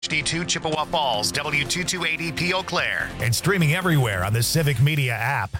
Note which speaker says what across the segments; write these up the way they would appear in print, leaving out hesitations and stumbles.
Speaker 1: HD2 Chippewa Falls, W2280P Eau Claire.
Speaker 2: And streaming everywhere on the Civic Media app.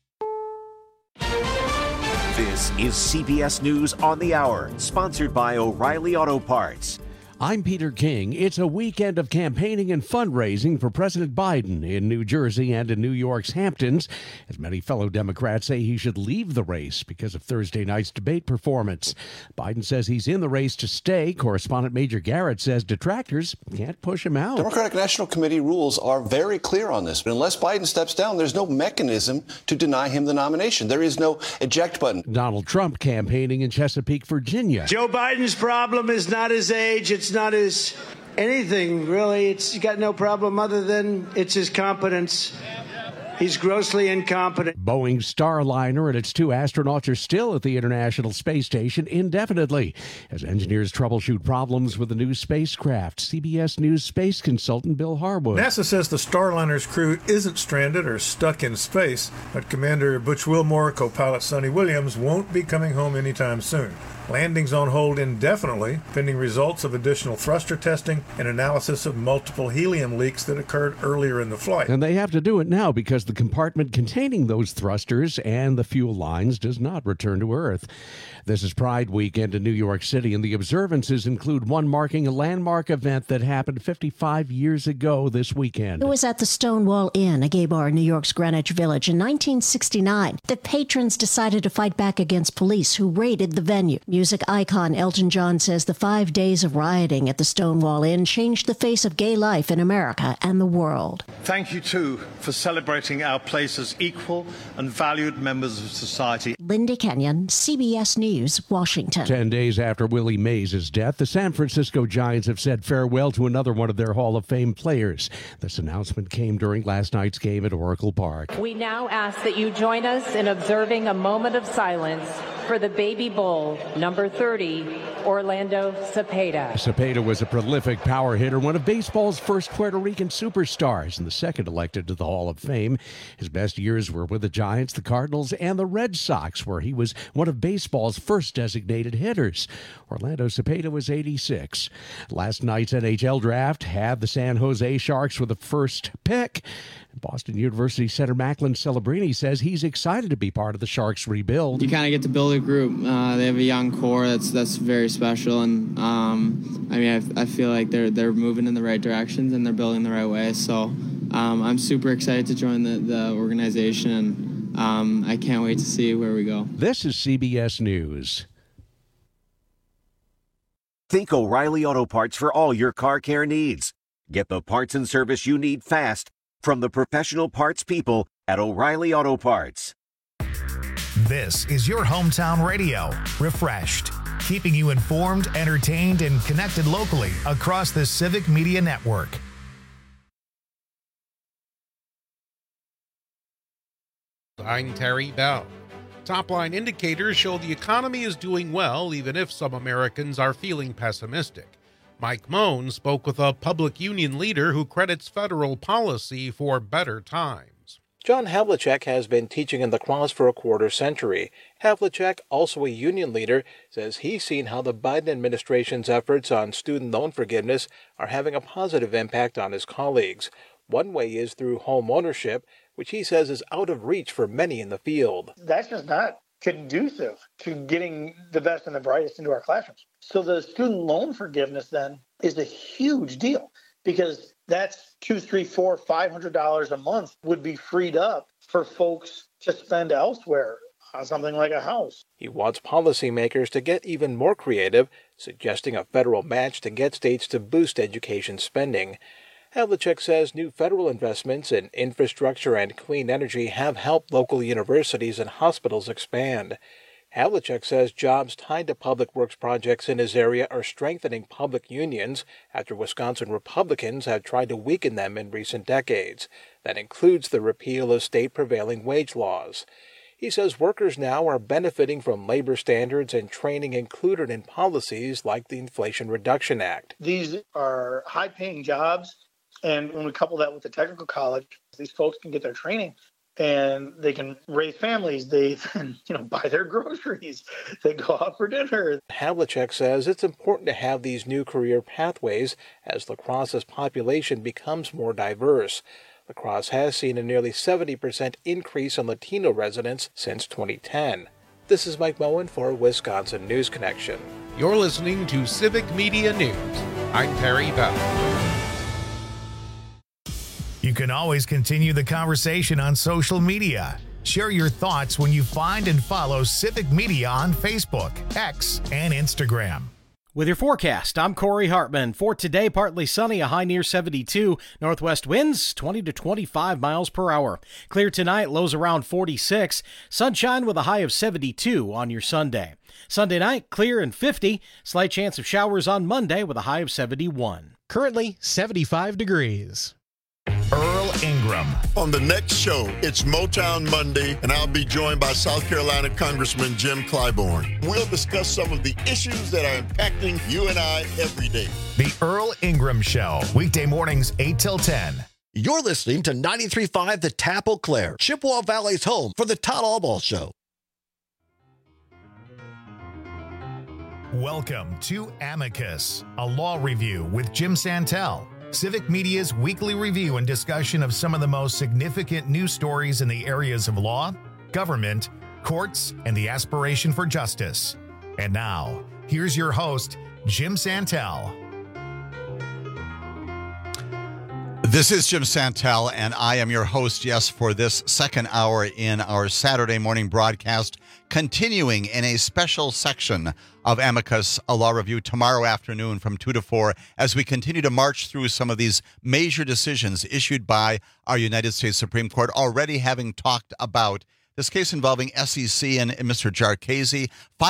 Speaker 3: This is CBS News on the Hour, sponsored by O'Reilly Auto Parts.
Speaker 4: I'm Peter King. It's a weekend of campaigning and fundraising for President Biden in New Jersey and in New York's Hamptons, as many fellow Democrats say he should leave the race because of Thursday night's debate performance. Biden says he's in the race to stay. Correspondent Major Garrett says detractors can't push him out.
Speaker 5: Democratic National Committee rules are very clear on this. But unless Biden steps down, there's no mechanism to deny him the nomination. There is no eject button.
Speaker 4: Donald Trump campaigning in Chesapeake, Virginia.
Speaker 6: Joe Biden's problem is not his age. It's not his anything, really. He's got no problem other than it's his competence. He's grossly incompetent.
Speaker 4: Boeing Starliner and its 2 astronauts are still at the International Space Station indefinitely as engineers troubleshoot problems with the new spacecraft. CBS News space consultant Bill Harwood.
Speaker 7: NASA says the Starliner's crew isn't stranded or stuck in space, but Commander Butch Wilmore, co-pilot Sonny Williams, won't be coming home anytime soon. Landing's on hold indefinitely, pending results of additional thruster testing and analysis of multiple helium leaks that occurred earlier in the flight.
Speaker 4: And they have to do it now because the compartment containing those thrusters and the fuel lines does not return to Earth. This is Pride Weekend in New York City, and the observances include one marking a landmark event that happened 55 years ago this weekend.
Speaker 8: It was at the Stonewall Inn, a gay bar in New York's Greenwich Village in 1969. The patrons decided to fight back against police who raided the venue. Music icon Elton John says the 5 days of rioting at the Stonewall Inn changed the face of gay life in America and the world.
Speaker 9: Thank you, too, for celebrating our place as equal and valued members of society.
Speaker 8: Linda Kenyon, CBS News, Washington.
Speaker 4: 10 days after Willie Mays' death, the San Francisco Giants have said farewell to another one of their Hall of Fame players. This announcement came during last night's game at Oracle Park.
Speaker 10: We now ask that you join us in observing a moment of silence for the baby bull, number 30, Orlando Cepeda.
Speaker 4: Cepeda was a prolific power hitter, one of baseball's first Puerto Rican superstars, and the second elected to the Hall of Fame. His best years were with the Giants, the Cardinals, and the Red Sox, where he was one of baseball's first designated hitters. Orlando Cepeda was 86. Last night's NHL draft had the San Jose Sharks with the first pick. Boston University center Macklin Celebrini says he's excited to be part of the Sharks rebuild.
Speaker 11: You kind of get to build a group. They have a young core that's very special, and I feel like they're moving in the right directions and they're building the right way. So I'm super excited to join the organization, and I can't wait to see where we go.
Speaker 4: This is CBS News.
Speaker 3: Think O'Reilly Auto Parts for all your car care needs. Get the parts and service you need fast from the professional parts people at O'Reilly Auto Parts.
Speaker 2: This is your hometown radio, Refreshed, keeping you informed, entertained, and connected locally across the Civic Media Network.
Speaker 12: I'm Terry Bell. Top-line indicators show the economy is doing well, even if some Americans are feeling pessimistic. Mike Moen spoke with a public union leader who credits federal policy for better times.
Speaker 13: John Havlicek has been teaching in La Crosse for a quarter century. Havlicek, also a union leader, says he's seen how the Biden administration's efforts on student loan forgiveness are having a positive impact on his colleagues. One way is through home ownership, which he says is out of reach for many in the field.
Speaker 14: That's just not conducive to getting the best and the brightest into our classrooms. So the student loan forgiveness then is a huge deal because that's $200, $300, $400, $500 a month would be freed up for folks to spend elsewhere on something like a house.
Speaker 13: He wants policymakers to get even more creative, suggesting a federal match to get states to boost education spending. Havlicek says new federal investments in infrastructure and clean energy have helped local universities and hospitals expand. Havlicek says jobs tied to public works projects in his area are strengthening public unions after Wisconsin Republicans have tried to weaken them in recent decades. That includes the repeal of state prevailing wage laws. He says workers now are benefiting from labor standards and training included in policies like the Inflation Reduction Act.
Speaker 14: These are high-paying jobs, and when we couple that with the technical college, these folks can get their training and they can raise families. They then, buy their groceries. They go out for dinner.
Speaker 13: Havlicek says it's important to have these new career pathways as La Crosse's population becomes more diverse. La Crosse has seen a nearly 70% increase in Latino residents since 2010. This is Mike Moen for Wisconsin News Connection.
Speaker 12: You're listening to Civic Media News. I'm Terry Bell.
Speaker 2: You can always continue the conversation on social media. Share your thoughts when you find and follow Civic Media on Facebook, X, and Instagram.
Speaker 15: With your forecast, I'm Corey Hartman. For today, partly sunny, a high near 72. Northwest winds 20 to 25 miles per hour. Clear tonight, lows around 46. Sunshine with a high of 72 on your Sunday. Sunday night, clear and 50. Slight chance of showers on Monday with a high of 71.
Speaker 16: Currently 75 degrees.
Speaker 2: Earl Ingram.
Speaker 17: On the next show, it's Motown Monday, and I'll be joined by South Carolina Congressman Jim Clyburn. We'll discuss some of the issues that are impacting you and I every day.
Speaker 2: The Earl Ingram Show, weekday mornings 8 till 10.
Speaker 18: You're listening to 93.5 The Tap Eau Claire, Chippewa Valley's home for the Todd Albaugh Show.
Speaker 2: Welcome to Amicus, a law review with Jim Santel. Civic Media's weekly review and discussion of some of the most significant news stories in the areas of law, government, courts, and the aspiration for justice. And now, here's your host, Jim Santel.
Speaker 19: This is Jim Santel, and I am your host, yes, for this second hour in our Saturday morning broadcast, continuing in a special section of Amicus, a law review tomorrow afternoon from 2 to 4, as we continue to march through some of these major decisions issued by our United States Supreme Court, already having talked about this case involving SEC and Mr. Jarchese,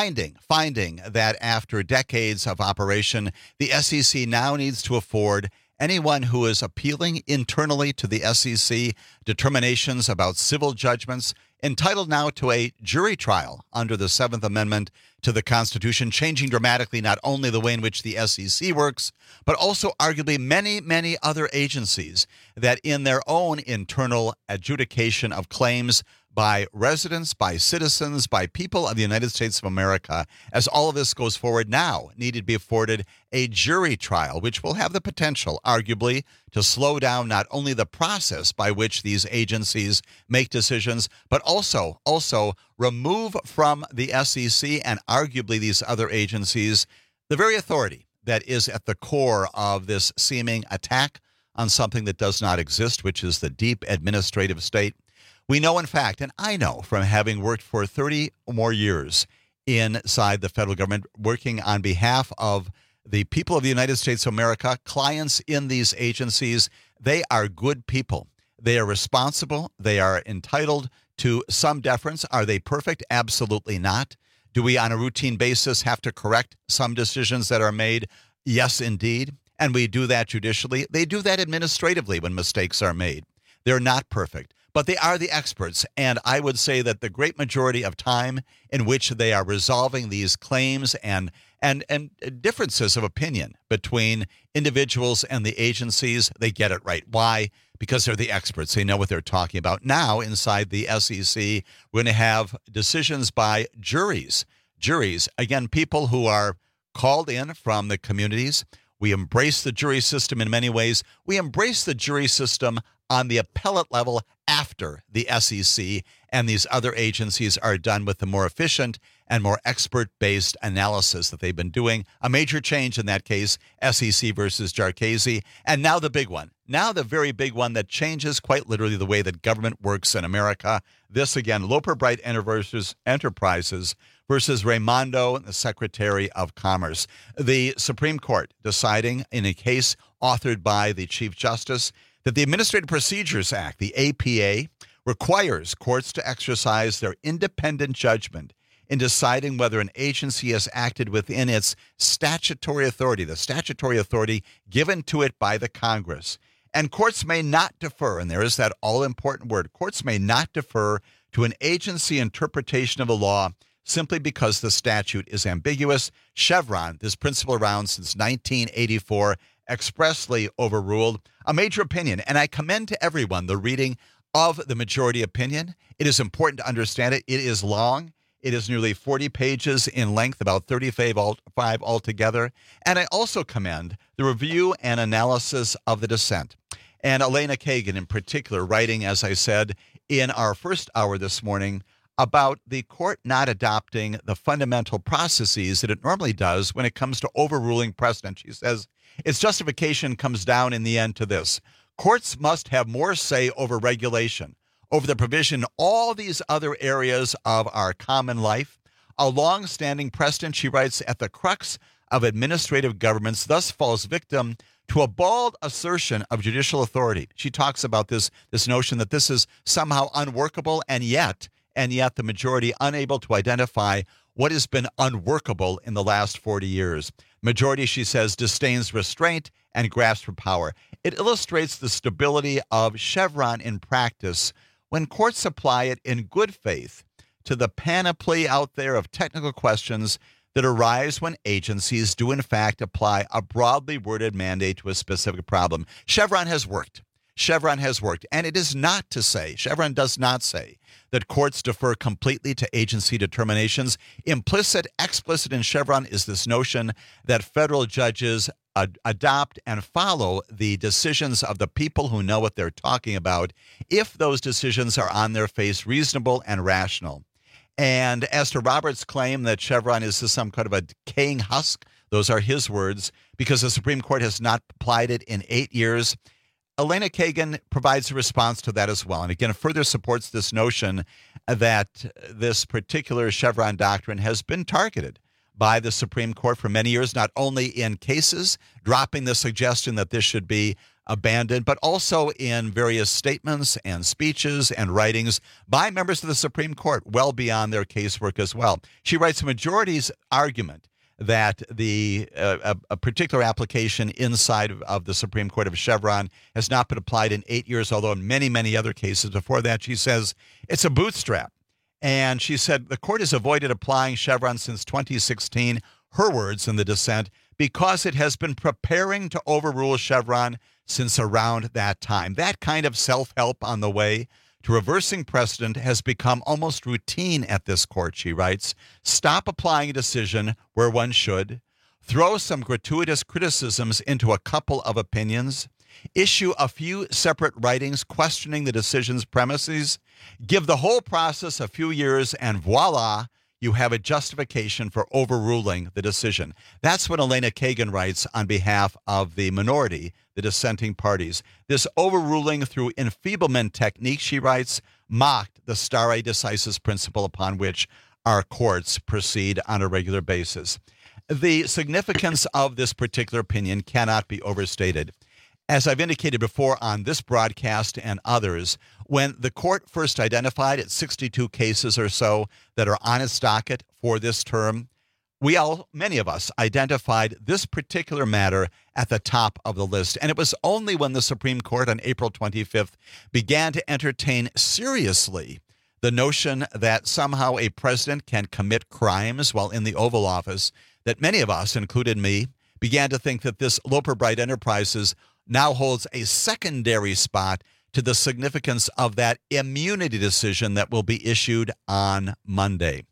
Speaker 19: finding that after decades of operation, the SEC now needs to afford anyone who is appealing internally to the SEC determinations about civil judgments entitled now to a jury trial under the 7th Amendment to the Constitution, changing dramatically not only the way in which the SEC works, but also arguably many, many other agencies that in their own internal adjudication of claims by residents, by citizens, by people of the United States of America, as all of this goes forward now, needed to be afforded a jury trial, which will have the potential, arguably, to slow down not only the process by which these agencies make decisions, but also remove from the SEC and arguably these other agencies the very authority that is at the core of this seeming attack on something that does not exist, which is the deep administrative state. We know, in fact, and I know from having worked for 30 or more years inside the federal government, working on behalf of the people of the United States of America, clients in these agencies, they are good people. They are responsible. They are entitled to some deference. Are they perfect? Absolutely not. Do we, on a routine basis, have to correct some decisions that are made? Yes, indeed. And we do that judicially. They do that administratively when mistakes are made. They're not perfect, but they are the experts. And I would say that the great majority of time in which they are resolving these claims and differences of opinion between individuals and the agencies, they get it right. Why? Because they're the experts. They know what they're talking about. Now, inside the SEC, we're going to have decisions by juries. Juries, again, people who are called in from the communities. We embrace the jury system in many ways. We embrace the jury system on the appellate level after the SEC and these other agencies are done with the more efficient and more expert-based analysis that they've been doing. A major change in that case, SEC versus Jarchese. And now the big one. Now the very big one that changes quite literally the way that government works in America. This again, Loper Bright Enterprises versus Raimondo, the Secretary of Commerce. The Supreme Court deciding in a case authored by the Chief Justice that the Administrative Procedures Act, the APA, requires courts to exercise their independent judgment in deciding whether an agency has acted within its statutory authority, the statutory authority given to it by the Congress. And courts may not defer, and there is that all-important word, courts may not defer to an agency interpretation of a law simply because the statute is ambiguous. Chevron, this principle around since 1984, expressly overruled a major opinion. And I commend to everyone the reading of the majority opinion. It is important to understand it. It is long. It is nearly 40 pages in length, about 35 altogether. And I also commend the review and analysis of the dissent. And Elena Kagan in particular, writing, as I said, in our first hour this morning, about the court not adopting the fundamental processes that it normally does when it comes to overruling precedent. She says its justification comes down in the end to this: courts must have more say over regulation, over the provision in all these other areas of our common life. A long-standing precedent, she writes, at the crux of administrative governments thus falls victim to a bald assertion of judicial authority. She talks about this notion that this is somehow unworkable, and yet the majority unable to identify what has been unworkable in the last 40 years. Majority, she says, disdains restraint and grasps for power. It illustrates the stability of Chevron in practice when courts apply it in good faith to the panoply out there of technical questions that arise when agencies do in fact apply a broadly worded mandate to a specific problem. Chevron has worked. And it is not to say, Chevron does not say, that courts defer completely to agency determinations. Implicit, explicit in Chevron is this notion that federal judges adopt and follow the decisions of the people who know what they're talking about if those decisions are on their face reasonable and rational. And as to Roberts' claim that Chevron is some kind of a decaying husk, those are his words, because the Supreme Court has not applied it in 8 years. Elena Kagan provides a response to that as well, and again further supports this notion that this particular Chevron doctrine has been targeted by the Supreme Court for many years, not only in cases dropping the suggestion that this should be abandoned, but also in various statements and speeches and writings by members of the Supreme Court well beyond their casework as well. She writes a majority's argument that a particular application inside of the Supreme Court of Chevron has not been applied in 8 years, although in many, many other cases before that, she says it's a bootstrap. And she said the court has avoided applying Chevron since 2016, her words in the dissent, because it has been preparing to overrule Chevron since around that time. That kind of self-help on the way to reversing precedent has become almost routine at this court, she writes. Stop applying a decision where one should. Throw some gratuitous criticisms into a couple of opinions. Issue a few separate writings questioning the decision's premises. Give the whole process a few years, and voila, you have a justification for overruling the decision. That's what Elena Kagan writes on behalf of the minority, the dissenting parties. This overruling through enfeeblement technique, she writes, mocked the stare decisis principle upon which our courts proceed on a regular basis. The significance of this particular opinion cannot be overstated. As I've indicated before on this broadcast and others, when the court first identified its 62 cases or so that are on its docket for this term, many of us identified this particular matter at the top of the list. And it was only when the Supreme Court on April 25th began to entertain seriously the notion that somehow a president can commit crimes while in the Oval Office that many of us, including me, began to think that this Loper Bright Enterprises now holds a secondary spot to the significance of that immunity decision that will be issued on Monday.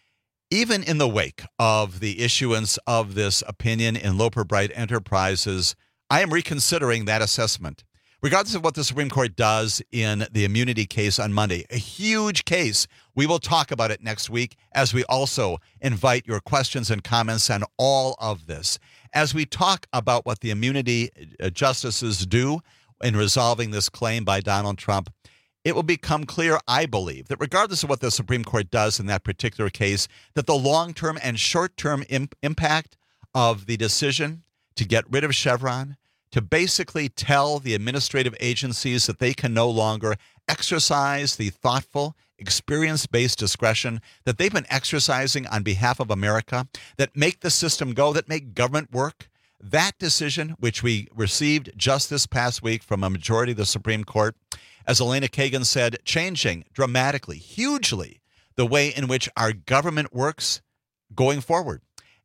Speaker 19: Even in the wake of the issuance of this opinion in Loper Bright Enterprises, I am reconsidering that assessment. Regardless of what the Supreme Court does in the immunity case on Monday, a huge case, we will talk about it next week as we also invite your questions and comments on all of this. As we talk about what the immunity justices do in resolving this claim by Donald Trump, it will become clear, I believe, that regardless of what the Supreme Court does in that particular case, that the long-term and short-term impact of the decision to get rid of Chevron, to basically tell the administrative agencies that they can no longer exercise the thoughtful, experience-based discretion that they've been exercising on behalf of America, that make the system go, that make government work. That decision, which we received just this past week from a majority of the Supreme Court, as Elena Kagan said, changing dramatically, hugely, the way in which our government works going forward.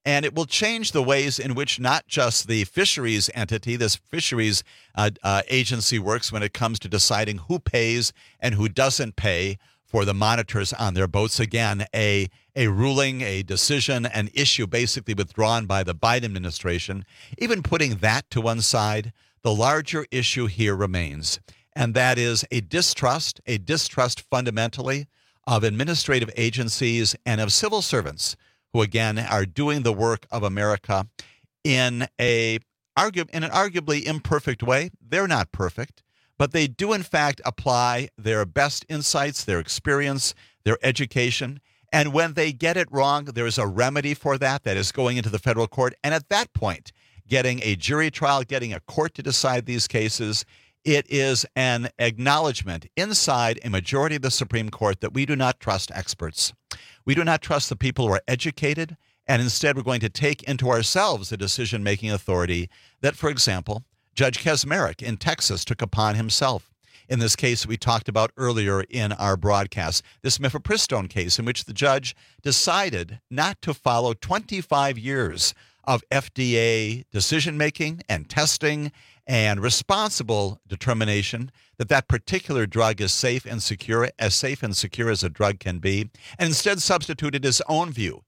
Speaker 19: And it will change the ways in which not just the fisheries entity, this fisheries agency works when it comes to deciding who pays and who doesn't pay for the monitors on their boats. Again, a ruling, a decision, an issue basically withdrawn by the Biden administration. Even putting that to one side, the larger issue here remains, and that is a distrust fundamentally of administrative agencies and of civil servants who, again, are doing the work of America in an arguably imperfect way. They're not perfect, but they do, in fact, apply their best insights, their experience, their education. And when they get it wrong, there is a remedy for that is going into the federal court. And at that point, getting a jury trial, getting a court to decide these cases, it is an acknowledgement inside a majority of the Supreme Court that we do not trust experts. We do not trust the people who are educated, and instead we're going to take into ourselves the decision-making authority that, for example, Judge Kaczmarek in Texas took upon himself. In this case we talked about earlier in our broadcast, this mifepristone case in which the judge decided not to follow 25 years of FDA decision-making and testing and responsible determination that that particular drug is safe and secure as a drug can be, and instead substituted his own view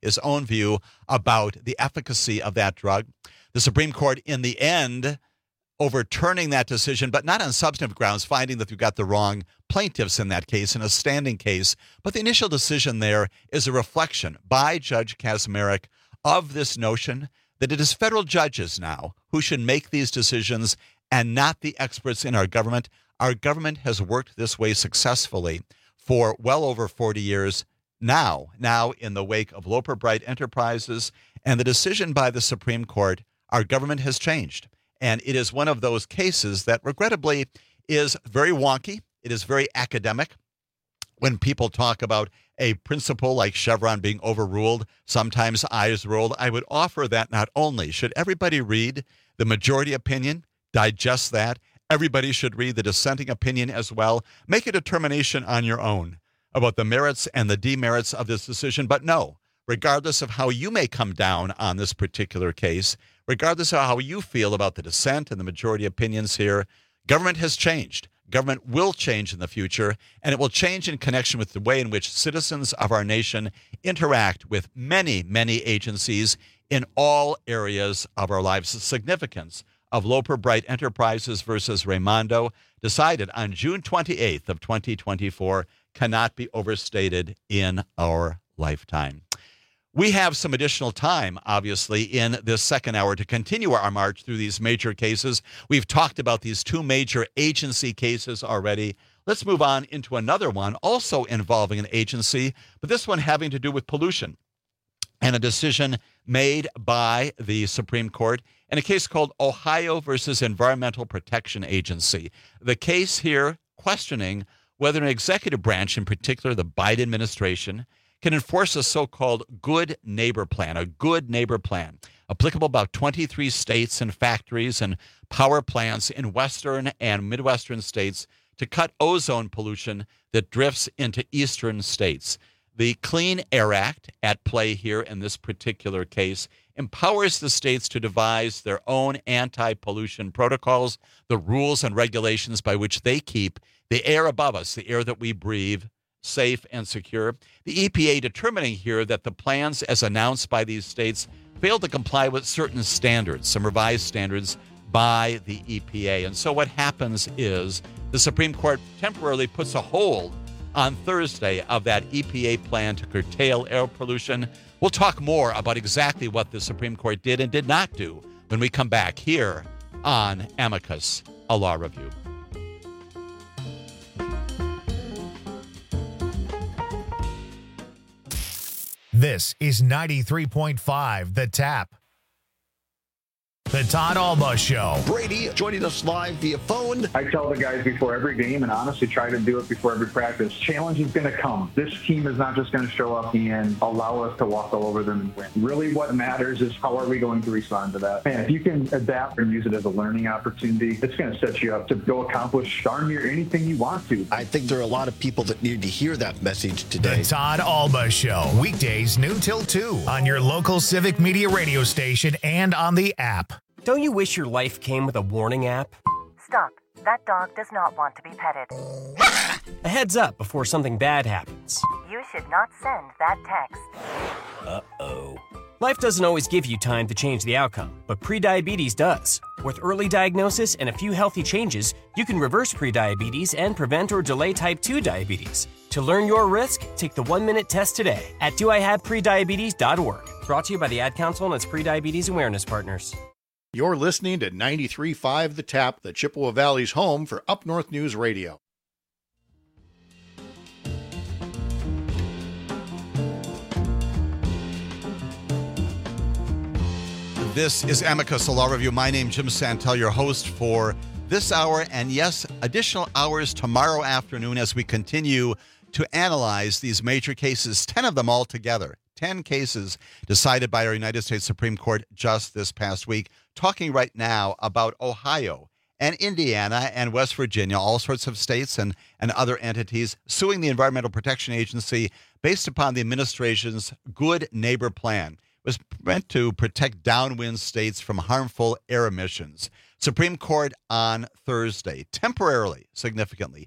Speaker 19: about the efficacy of that drug. The Supreme Court, in the end, overturning that decision, but not on substantive grounds, finding that you got the wrong plaintiffs in that case, in a standing case. But the initial decision there is a reflection by Judge Kaczmarek of this notion that it is federal judges now who should make these decisions and not the experts in our government. Our government has worked this way successfully for well over 40 years now in the wake of Loper Bright Enterprises and the decision by the Supreme Court, our government has changed. And it is one of those cases that regrettably is very wonky. It is very academic. When people talk about a principle like Chevron being overruled, sometimes eyes rolled, I would offer that not only should everybody read the majority opinion, digest that, everybody should read the dissenting opinion as well, make a determination on your own about the merits and the demerits of this decision. But no, regardless of how you may come down on this particular case, regardless of how you feel about the dissent and the majority opinions here, government has changed. Government will change in the future, and it will change in connection with the way in which citizens of our nation interact with many, many agencies in all areas of our lives. The significance of Loper Bright Enterprises versus Raimondo, decided on June 28th of 2024, cannot be overstated in our lifetime. We have some additional time, obviously, in this second hour to continue our march through these major cases. We've talked about these two major agency cases already. Let's move on into another one, also involving an agency, but this one having to do with pollution and a decision made by the Supreme Court in a case called Ohio versus Environmental Protection Agency. The case here questioning whether an executive branch, in particular the Biden administration, can enforce a so-called good neighbor plan, applicable about 23 states and factories and power plants in western and midwestern states to cut ozone pollution that drifts into eastern states. The Clean Air Act, at play here in this particular case, empowers the states to devise their own anti-pollution protocols, the rules and regulations by which they keep the air above us, the air that we breathe, safe and secure. The EPA determining here that the plans as announced by these states failed to comply with certain standards, some revised standards by the EPA. And so what happens is the Supreme Court temporarily puts a hold on Thursday of that EPA plan to curtail air pollution. We'll talk more about exactly what the Supreme Court did and did not do when we come back here on Amicus, a Law Review.
Speaker 2: This is 93.5 The Tap. The Todd Alba Show.
Speaker 18: Brady joining us live via phone.
Speaker 20: I tell the guys before every game, and honestly try to do it before every practice, challenge is going to come. This team is not just going to show up and allow us to walk all over them and win. Really what matters is how are we going to respond to that. And if you can adapt and use it as a learning opportunity, it's going to set you up to go accomplish darn near anything you want to.
Speaker 18: I think there are a lot of people that need to hear that message today.
Speaker 2: The Todd Alba Show, weekdays noon till 2 on your local Civic Media radio station and on the app.
Speaker 21: Don't you wish your life came with a warning app?
Speaker 22: Stop. That dog does not want to be petted.
Speaker 21: A heads up before something bad happens.
Speaker 22: You should not send that text.
Speaker 21: Uh-oh. Life doesn't always give you time to change the outcome, but prediabetes does. With early diagnosis and a few healthy changes, you can reverse prediabetes and prevent or delay type 2 diabetes. To learn your risk, take the 1-minute test today at doihaveprediabetes.org. Brought to you by the Ad Council and its prediabetes awareness partners.
Speaker 23: You're listening to 93.5 The Tap, the Chippewa Valley's home for Up North News Radio.
Speaker 19: This is Amicus, a law review. My name is Jim Santel, your host for this hour, and yes, additional hours tomorrow afternoon as we continue to analyze these major cases, 10 of them all together. 10 cases decided by our United States Supreme Court just this past week, talking right now about Ohio and Indiana and West Virginia, all sorts of states and other entities suing the Environmental Protection Agency based upon the administration's Good Neighbor Plan. It was meant to protect downwind states from harmful air emissions. Supreme Court on Thursday significantly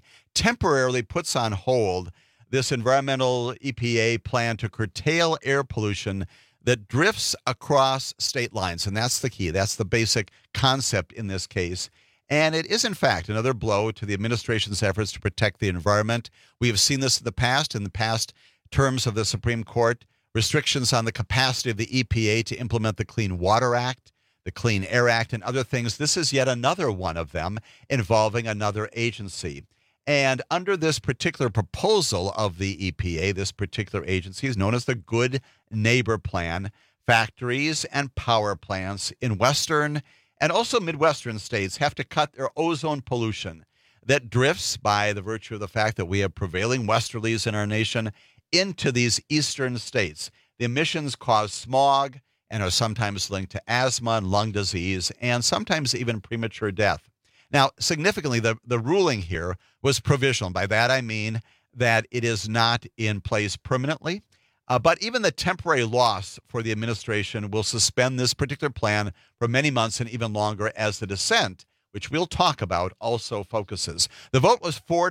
Speaker 19: puts on hold this environmental EPA plan to curtail air pollution that drifts across state lines. And that's the key. That's the basic concept in this case. And it is, in fact, another blow to the administration's efforts to protect the environment. We have seen this in the past terms of the Supreme Court, restrictions on the capacity of the EPA to implement the Clean Water Act, the Clean Air Act, and other things. This is yet another one of them involving another agency. And under this particular proposal of the EPA, this particular agency is known as the Good Neighbor Plan. Factories and power plants in western and also Midwestern states have to cut their ozone pollution that drifts by the virtue of the fact that we have prevailing westerlies in our nation into these eastern states. The emissions cause smog and are sometimes linked to asthma and lung disease and sometimes even premature death. Now, significantly, the ruling here was provisional. By that, I mean that it is not in place permanently. But even the temporary loss for the administration will suspend this particular plan for many months and even longer as the dissent, which we'll talk about, also focuses. The vote was 5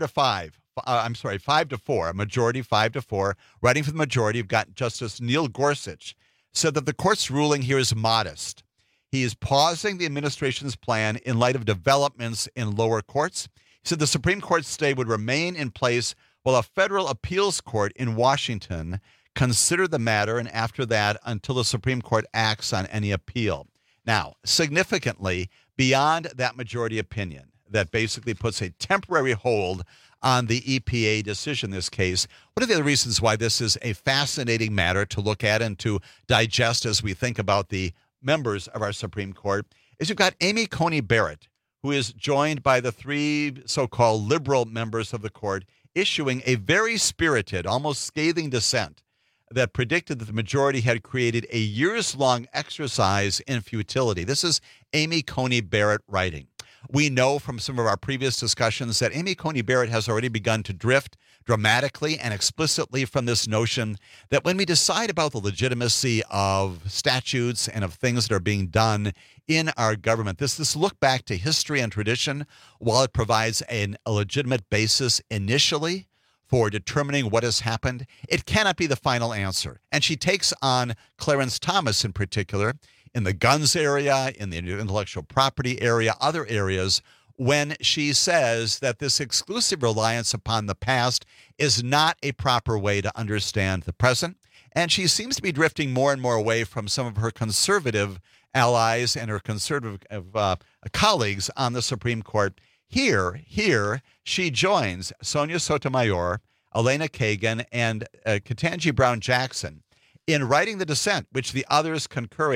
Speaker 19: to 4, a majority 5 to 4. Writing for the majority, you've got Justice Neil Gorsuch, said that the court's ruling here is modest. He is pausing the administration's plan in light of developments in lower courts. He said the Supreme Court stay would remain in place while a federal appeals court in Washington considered the matter, and after that, until the Supreme Court acts on any appeal. Now, significantly, beyond that majority opinion that basically puts a temporary hold on the EPA decision in this case, one of the other reasons why this is a fascinating matter to look at and to digest as we think about the members of our Supreme Court is you've got Amy Coney Barrett, who is joined by the 3 so-called liberal members of the court, issuing a very spirited, almost scathing dissent that predicted that the majority had created a years-long exercise in futility. This is Amy Coney Barrett writing. We know from some of our previous discussions that Amy Coney Barrett has already begun to drift dramatically and explicitly from this notion that when we decide about the legitimacy of statutes and of things that are being done in our government, this look back to history and tradition, while it provides a legitimate basis initially for determining what has happened, it cannot be the final answer. And she takes on Clarence Thomas in particular, in the guns area, in the intellectual property area, other areas, when she says that this exclusive reliance upon the past is not a proper way to understand the present. And she seems to be drifting more and more away from some of her conservative allies and her conservative colleagues on the Supreme Court. Here, she joins Sonia Sotomayor, Elena Kagan, and Ketanji Brown Jackson in writing the dissent, which the others concur in,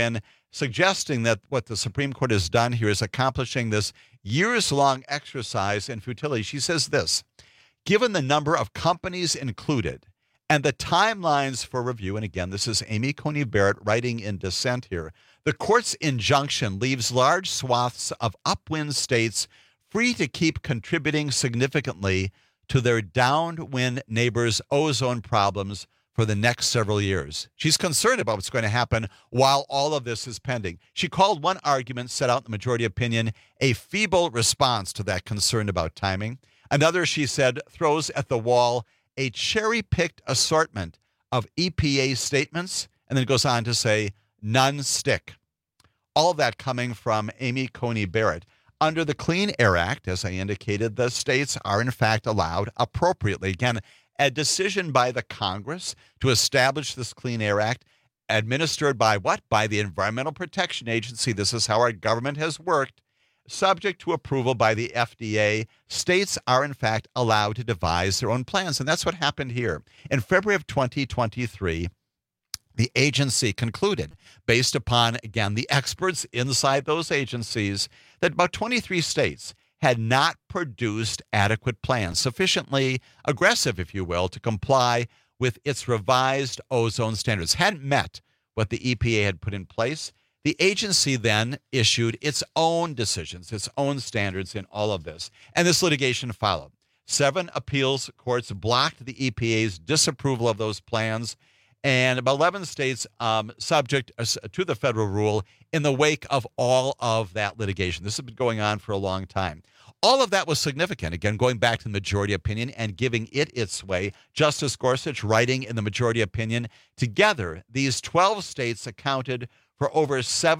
Speaker 19: suggesting that what the Supreme Court has done here is accomplishing this years-long exercise in futility. She says this, given the number of companies included and the timelines for review, and again, this is Amy Coney Barrett writing in dissent here, the court's injunction leaves large swaths of upwind states free to keep contributing significantly to their downwind neighbors' ozone problems for the next several years. She's concerned about what's going to happen while all of this is pending. She called one argument set out in the majority opinion a feeble response to that concern about timing. Another, she said, throws at the wall a cherry-picked assortment of EPA statements, and then goes on to say, none stick. All of that coming from Amy Coney Barrett. Under the Clean Air Act, as I indicated, the states are in fact allowed appropriately. Again, a decision by the Congress to establish this Clean Air Act, administered by what? By the Environmental Protection Agency. This is how our government has worked. Subject to approval by the FDA, states are in fact allowed to devise their own plans. And that's what happened here. In February of 2023, the agency concluded, based upon, again, the experts inside those agencies, that about 23 states had not produced adequate plans, sufficiently aggressive, if you will, to comply with its revised ozone standards, hadn't met what the EPA had put in place. The agency then issued its own decisions, its own standards in all of this. And this litigation followed. 7 appeals courts blocked the EPA's disapproval of those plans, and about 11 states subject to the federal rule in the wake of all of that litigation. This has been going on for a long time. All of that was significant. Again, going back to the majority opinion and giving it its way, Justice Gorsuch writing in the majority opinion, together, these 12 states accounted for over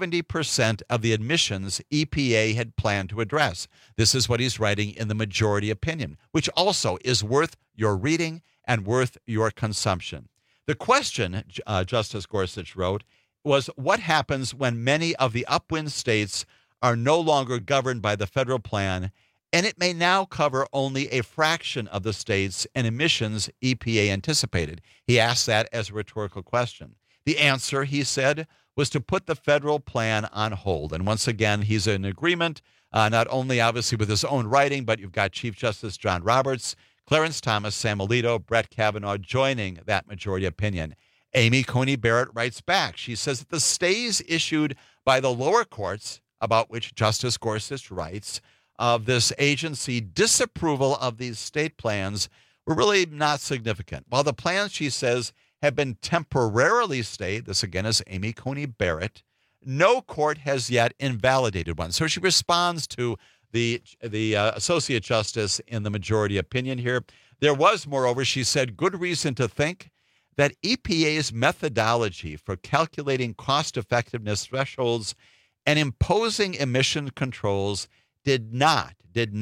Speaker 19: 70% of the emissions EPA had planned to address. This is what he's writing in the majority opinion, which also is worth your reading and worth your consumption. The question, Justice Gorsuch wrote, was what happens when many of the upwind states are no longer governed by the federal plan, and it may now cover only a fraction of the states and emissions EPA anticipated? He asked that as a rhetorical question. The answer, he said, was to put the federal plan on hold. And once again, he's in agreement, not only obviously with his own writing, but you've got Chief Justice John Roberts, Clarence Thomas, Sam Alito, Brett Kavanaugh joining that majority opinion. Amy Coney Barrett writes back. She says that the stays issued by the lower courts, about which Justice Gorsuch writes, of this agency disapproval of these state plans were really not significant. While the plans, she says, have been temporarily stayed, this again is Amy Coney Barrett, no court has yet invalidated one. So she responds to the Associate Justice in the majority opinion here. There was, moreover, she said, good reason to think that EPA's methodology for calculating cost-effectiveness thresholds and imposing emission controls did not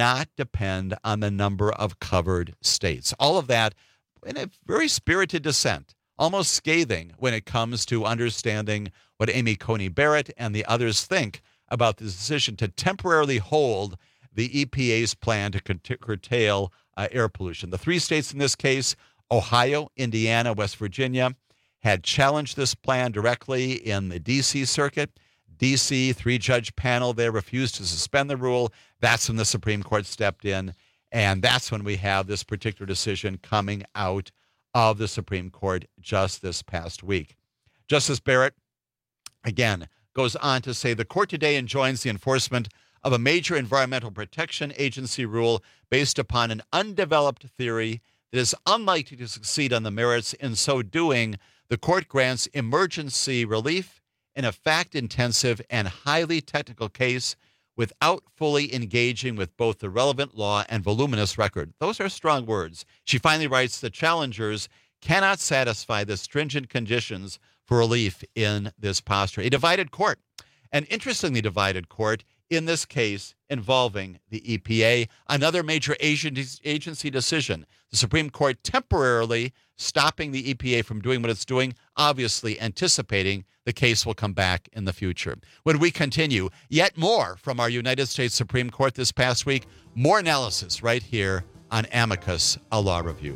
Speaker 19: depend on the number of covered states. All of that in a very spirited dissent, almost scathing when it comes to understanding what Amy Coney Barrett and the others think about the decision to temporarily hold the EPA's plan to curtail air pollution. The 3 states in this case, Ohio, Indiana, West Virginia, had challenged this plan directly in the D.C. circuit. D.C., 3-judge panel there refused to suspend the rule. That's when the Supreme Court stepped in, and that's when we have this particular decision coming out of the Supreme Court just this past week. Justice Barrett, again, goes on to say the court today enjoins the enforcement of a major environmental protection agency rule based upon an undeveloped theory that is unlikely to succeed on the merits. In so doing, the court grants emergency relief in a fact-intensive and highly technical case without fully engaging with both the relevant law and voluminous record. Those are strong words. She finally writes, the challengers cannot satisfy the stringent conditions for relief in this posture. A divided court, an interestingly divided court in this case involving the EPA, another major agency decision. The Supreme Court temporarily stopping the EPA from doing what it's doing, obviously anticipating the case will come back in the future. When we continue, yet more from our United States Supreme Court this past week, more analysis right here on Amicus, a law review.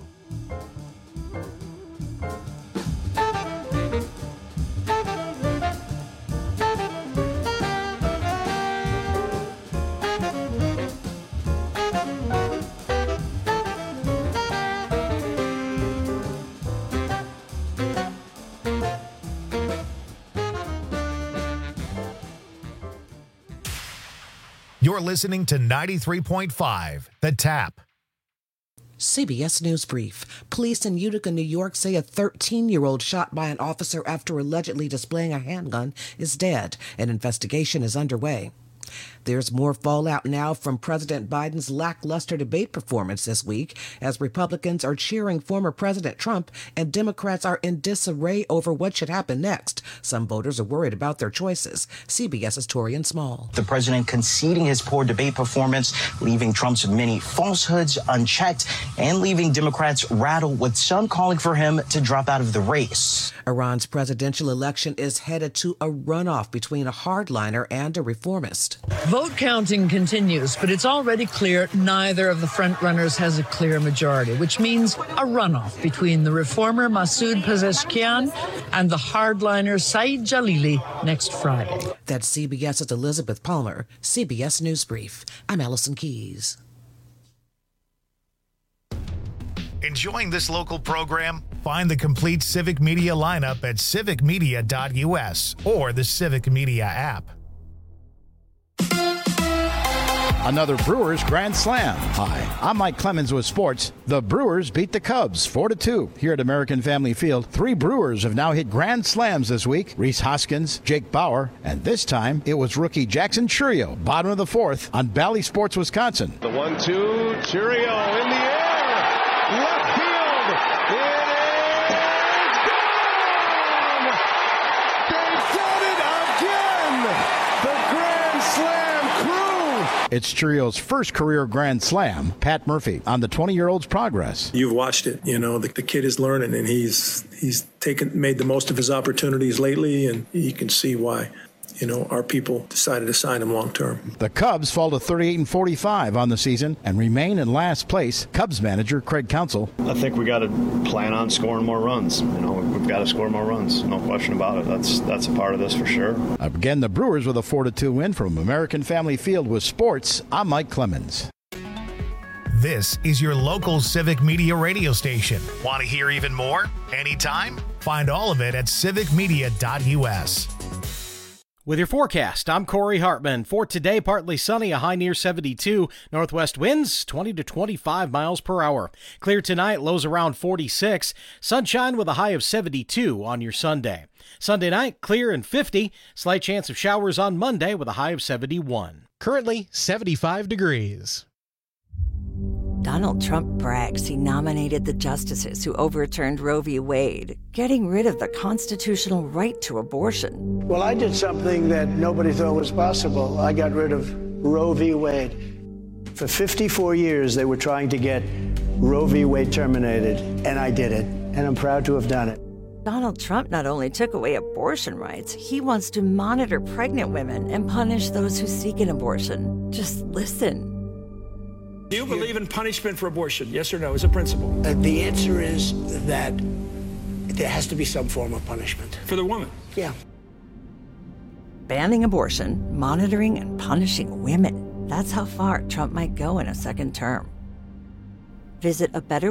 Speaker 2: You're listening to 93.5 The Tap.
Speaker 1: CBS News Brief. Police in Utica, New York say a 13-year-old shot by an officer after allegedly displaying a handgun is dead. An investigation is underway. There's more fallout now from President Biden's lackluster debate performance this week, as Republicans are cheering former President Trump and Democrats are in disarray over what should happen next. Some voters are worried about their choices. CBS's Torian Small.
Speaker 5: The president conceding his poor debate performance, leaving Trump's many falsehoods unchecked, and leaving Democrats rattled, with some calling for him to drop out of the race.
Speaker 1: Iran's presidential election is headed to a runoff between a hardliner and a reformist.
Speaker 6: Vote counting continues, but it's already clear neither of the frontrunners has a clear majority, which means a runoff between the reformer Masoud Pezeshkian and the hardliner Saeed Jalili next Friday.
Speaker 1: That's CBS's Elizabeth Palmer. CBS News Brief. I'm Allison Keys.
Speaker 2: Enjoying this local program? Find the complete Civic Media lineup at civicmedia.us or the Civic Media app.
Speaker 24: Another Brewers Grand Slam. Hi, I'm Mike Clemens with sports. The Brewers beat the Cubs 4-2 here at American Family Field. 3 Brewers have now hit Grand Slams this week. Rhys Hoskins, Jake Bauer, and this time it was rookie Jackson Chourio, bottom of the 4th on Bally Sports, Wisconsin.
Speaker 25: The 1-2, Chourio in the air, left field, it is gone! They've done it again! The Grand Slam crew!
Speaker 24: It's Chourio's first career Grand Slam. Pat Murphy on the 20-year-old's progress.
Speaker 26: You've watched it. You know, the kid is learning, and he's made the most of his opportunities lately, and you can see why, you know, our people decided to sign him long term.
Speaker 24: The Cubs fall to 38-45 on the season and remain in last place. Cubs manager Craig Counsell.
Speaker 27: I think we got to plan on scoring more runs. You know, we've got to score more runs. No question about it. That's a part of this for sure.
Speaker 24: Again, the Brewers with a 4-2 win from American Family Field with sports. I'm Mike Clemens.
Speaker 2: This is your local Civic Media radio station. Want to hear even more? Anytime? Find all of it at civicmedia.us.
Speaker 15: With your forecast, I'm Corey Hartman. For today, partly sunny, a high near 72. Northwest winds 20 to 25 miles per hour. Clear tonight, lows around 46. Sunshine with a high of 72 on your Sunday. Sunday night, clear and 50. Slight chance of showers on Monday with a high of 71.
Speaker 16: Currently 75 degrees.
Speaker 28: Donald Trump brags he nominated the justices who overturned Roe v. Wade, getting rid of the constitutional right to abortion.
Speaker 29: Well, I did something that nobody thought was possible. I got rid of Roe v. Wade. For 54 years, they were trying to get Roe v. Wade terminated, and I did it, and I'm proud to have done it.
Speaker 28: Donald Trump not only took away abortion rights, he wants to monitor pregnant women and punish those who seek an abortion. Just listen.
Speaker 30: Do you believe in punishment for abortion? Yes or no, as a principle?
Speaker 29: The answer is that there has to be some form of punishment.
Speaker 30: For the woman?
Speaker 29: Yeah.
Speaker 28: Banning abortion, monitoring and punishing women. That's how far Trump might go in a second term. Visit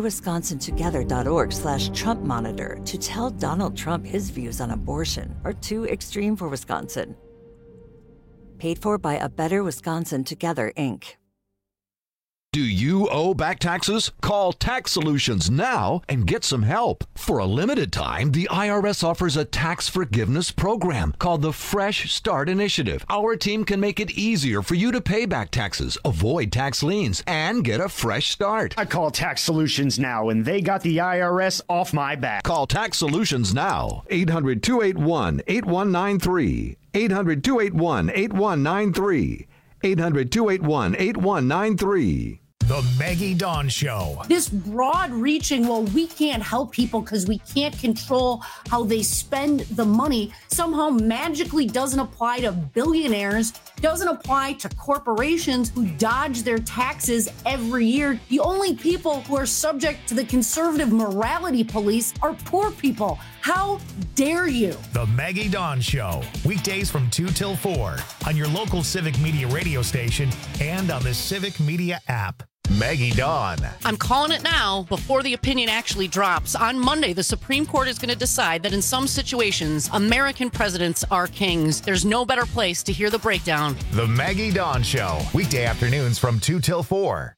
Speaker 28: abetterwisconsintogether.org/Trump monitor to tell Donald Trump his views on abortion are too extreme for Wisconsin. Paid for by A Better Wisconsin Together, Inc.
Speaker 31: Do you owe back taxes? Call Tax Solutions now and get some help. For a limited time, the IRS offers a tax forgiveness program called the Fresh Start Initiative. Our team can make it easier for you to pay back taxes, avoid tax liens, and get a fresh start.
Speaker 32: I call Tax Solutions now, and they got the IRS off my back.
Speaker 31: Call Tax Solutions now. 800-281-8193. 800-281-8193. 800-281-8193.
Speaker 2: The Maggie Dawn Show.
Speaker 33: This broad-reaching, well, we can't help people because we can't control how they spend the money, somehow magically doesn't apply to billionaires, doesn't apply to corporations who dodge their taxes every year. The only people who are subject to the conservative morality police are poor people. How dare you?
Speaker 2: The Maggie Dawn Show. Weekdays from 2 till 4 on your local Civic Media radio station and on the Civic Media app. Maggie Dawn.
Speaker 3: I'm calling it now before the opinion actually drops. On Monday, the Supreme Court is going to decide that in some situations, American presidents are kings. There's no better place to hear the breakdown.
Speaker 2: The Maggie Dawn Show. Weekday afternoons from 2 till 4.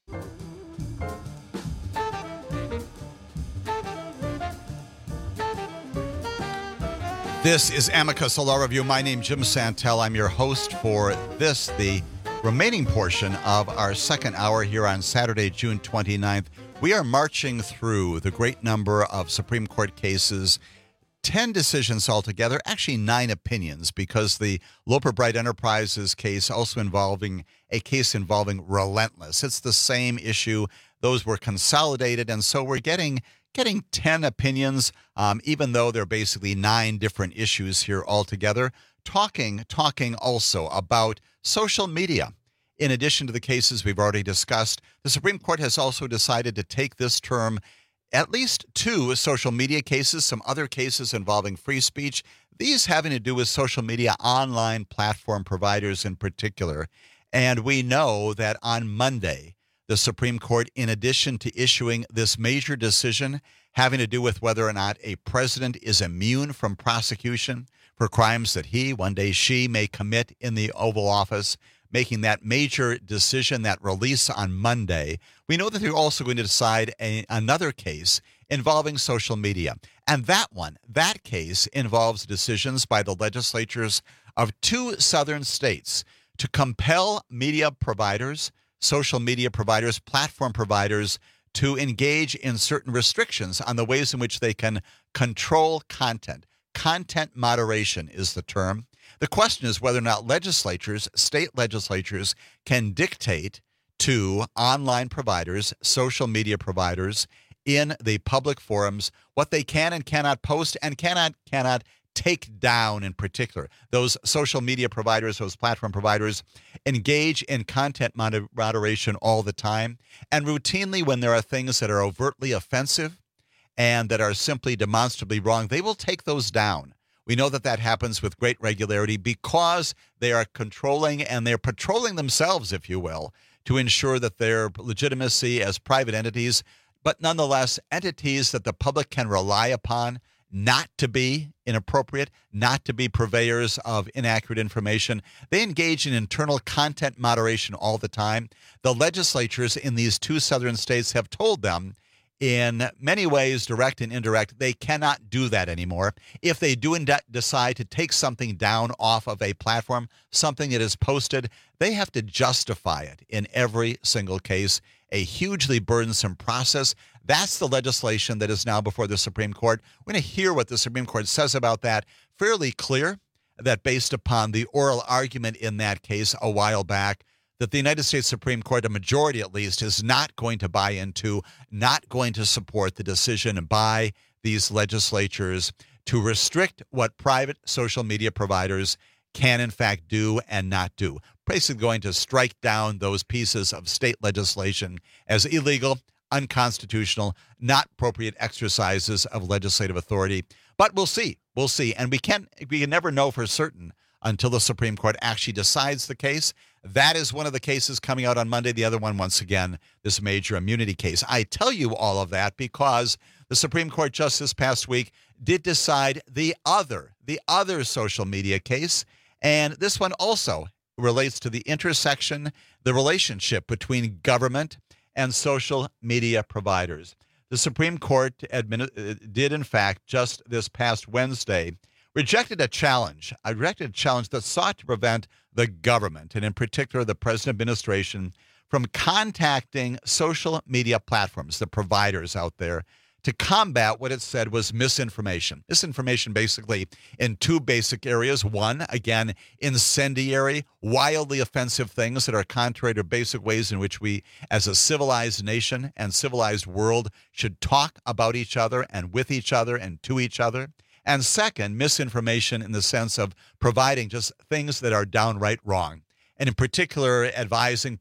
Speaker 19: This is Amicus Law Review. My name's Jim Santel. I'm your host for this, the remaining portion of our second hour here on Saturday, June 29th. We are marching through the great number of Supreme Court cases, 10 decisions altogether, actually 9 opinions, because the Loper Bright Enterprises case also involving a case involving Relentless. It's the same issue. Those were consolidated, and so we're getting 10 opinions, even though there are basically 9 different issues here altogether, talking also about social media. In addition to the cases we've already discussed, the Supreme Court has also decided to take this term at least 2 social media cases, some other cases involving free speech, these having to do with social media online platform providers in particular. And we know that on Monday, the Supreme Court, in addition to issuing this major decision having to do with whether or not a president is immune from prosecution for crimes that he, one day she, may commit in the Oval Office, making that major decision, that release on Monday, we know that they're also going to decide another case involving social media. And that case involves decisions by the legislatures of 2 southern states to compel media providers, social media providers, platform providers, to engage in certain restrictions on the ways in which they can control content. Content moderation is the term. The question is whether or not legislatures, state legislatures, can dictate to online providers, social media providers in the public forums what they can and cannot post and cannot take down in particular. Those social media providers, those platform providers, engage in content moderation all the time. And routinely, when there are things that are overtly offensive and that are simply demonstrably wrong, they will take those down. We know that that happens with great regularity because they are controlling and they're patrolling themselves, if you will, to ensure that their legitimacy as private entities, but nonetheless entities that the public can rely upon not to be inappropriate, not to be purveyors of inaccurate information. They engage in internal content moderation all the time. The legislatures in these 2 southern states have told them in many ways, direct and indirect, they cannot do that anymore. If they do decide to take something down off of a platform, something that is posted, they have to justify it in every single case. A hugely burdensome process. That's the legislation that is now before the Supreme Court. We're going to hear what the Supreme Court says about that. Fairly clear that based upon the oral argument in that case a while back, that the United States Supreme Court, a majority at least, is not going to buy into, not going to support the decision by these legislatures to restrict what private social media providers can in fact do and not do. Basically going to strike down those pieces of state legislation as illegal, unconstitutional, not appropriate exercises of legislative authority. But we'll see. We'll see. And we can never know for certain until the Supreme Court actually decides the case. That is one of the cases coming out on Monday. The other one, once again, this major immunity case. I tell you all of that because the Supreme Court just this past week did decide the other social media case. And this one also relates to the intersection, the relationship between government and social media providers. The Supreme Court did, in fact, just this past Wednesday, rejected a challenge that sought to prevent the government, and in particular the present administration, from contacting social media platforms, the providers out there, to combat what it said was misinformation. Misinformation basically in 2 basic areas. One, again, incendiary, wildly offensive things that are contrary to basic ways in which we, as a civilized nation and civilized world, should talk about each other and with each other and to each other. And second, misinformation in the sense of providing just things that are downright wrong. And in particular, advising,